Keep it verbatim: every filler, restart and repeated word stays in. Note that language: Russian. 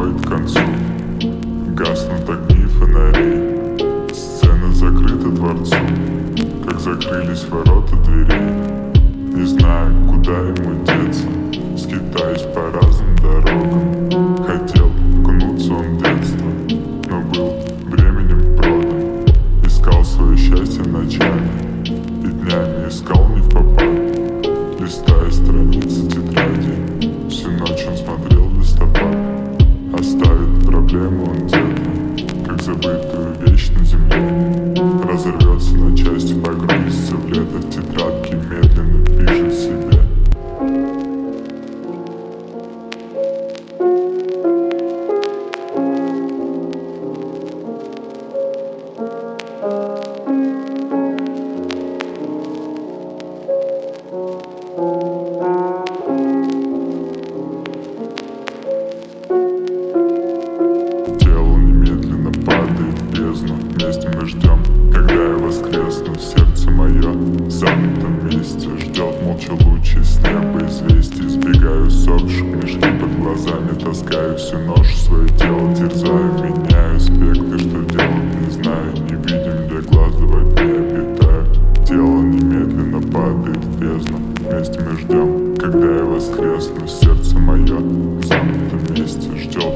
подходит к концу. Гаснут огни фонарей, сцена закрыта дворцу, как закрылись ворота дверей. Не знаю, куда ему деться, скитаясь по разным дорогам. Хотел окунуться он в детство, но был временем продан. Искал свое счастье ночами и днями, искал не впопад, листая страницы тетради. Всю ночь он смотрел в листопад. Оставит проблему он где-то, как забытую вещь на земле. Разорвется на части, погрузится в лето. В тетрадке медленно пишет себе. Тело немедленно падает в бездну. Вместе мы ждем, когда я воскресну. Сердце мое в замкнутом месте ждет молча луч из неба известий. Избегаю сопших, мешки под глазами таскаю всю ношу, свое тело терзаю. Меняю аспекты, что делать не знаю. Невидим для глаз, в воде обитаю. Тело немедленно падает в бездну. Вместе мы ждем, когда я воскресну. Сердце мое в замкнутом месте ждет